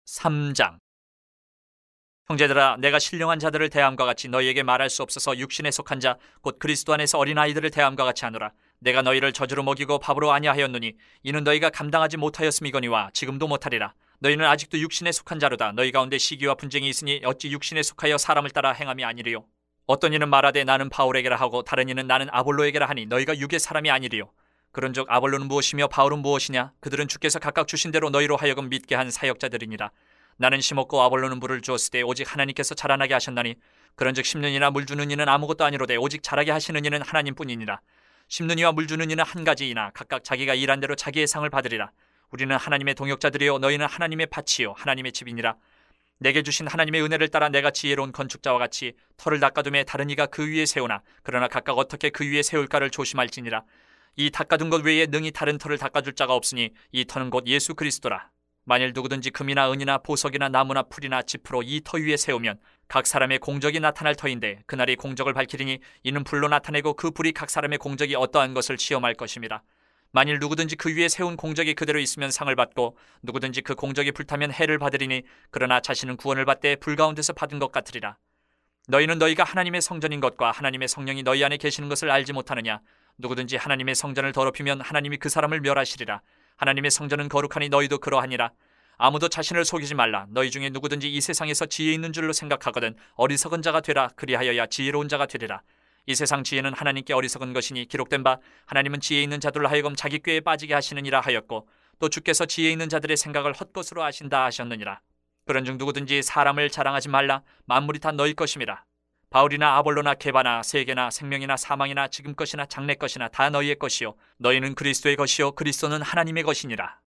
3장. 형제들아, 내가 신령한 자들을 대함과 같이 너희에게 말할 수 없어서 육신에 속한 자 곧 그리스도 안에서 어린아이들을 대함과 같이 하노라. 내가 너희를 젖으로 먹이고 밥으로 아니하였노니 이는 너희가 감당하지 못하였음이거니와 지금도 못하리라. 너희는 아직도 육신에 속한 자로다. 너희 가운데 시기와 분쟁이 있으니 어찌 육신에 속하여 사람을 따라 행함이 아니리요. 어떤 이는 말하되 나는 바울에게라 하고 다른 이는 나는 아볼로에게라 하니 너희가 육의 사람이 아니리요. 그런즉 아볼로는 무엇이며 바울은 무엇이냐? 그들은 주께서 각각 주신 대로 너희로 하여금 믿게 한 사역자들이니라. 나는 심었고 아볼로는 물을 주었으되 오직 하나님께서 자라나게 하셨나니 그런즉 심는 이나 물 주는 이는 아무것도 아니로되 오직 자라게 하시는 이는 하나님뿐이니라. 심는 이와 물 주는 이는 한 가지이나 각각 자기가 일한 대로 자기의 상을 받으리라. 우리는 하나님의 동역자들이요 너희는 하나님의 밭이요 하나님의 집이니라. 내게 주신 하나님의 은혜를 따라 내가 지혜로운 건축자와 같이 터를 닦아둠에 다른 이가 그 위에 세우나 그러나 각각 어떻게 그 위에 세울까를 조심할지니라. 이 닦아둔 것 외에 능히 다른 터를 닦아줄 자가 없으니 이 터는 곧 예수 그리스도라. 만일 누구든지 금이나 은이나 보석이나 나무나 풀이나 짚으로 이 터 위에 세우면 각 사람의 공적이 나타날 터인데 그날이 공적을 밝히리니 이는 불로 나타내고 그 불이 각 사람의 공적이 어떠한 것을 시험할 것입니다. 만일 누구든지 그 위에 세운 공적이 그대로 있으면 상을 받고 누구든지 그 공적이 불타면 해를 받으리니 그러나 자신은 구원을 받되 불 가운데서 받은 것 같으리라. 너희는 너희가 하나님의 성전인 것과 하나님의 성령이 너희 안에 계시는 것을 알지 못하느냐? 누구든지 하나님의 성전을 더럽히면 하나님이 그 사람을 멸하시리라. 하나님의 성전은 거룩하니 너희도 그러하니라. 아무도 자신을 속이지 말라. 너희 중에 누구든지 이 세상에서 지혜 있는 줄로 생각하거든 어리석은 자가 되라. 그리하여야 지혜로운 자가 되리라. 이 세상 지혜는 하나님께 어리석은 것이니 기록된 바 하나님은 지혜 있는 자들로 하여금 자기 꾀에 빠지게 하시느니라 하였고 또 주께서 지혜 있는 자들의 생각을 헛것으로 아신다 하셨느니라. 그런즉 누구든지 사람을 자랑하지 말라. 만물이 다 너희 것임이라. 바울이나 아볼로나 게바나 세계나 생명이나 사망이나 지금 것이나 장래 것이나 다 너희의 것이요 너희는 그리스도의 것이요 그리스도는 하나님의 것이니라.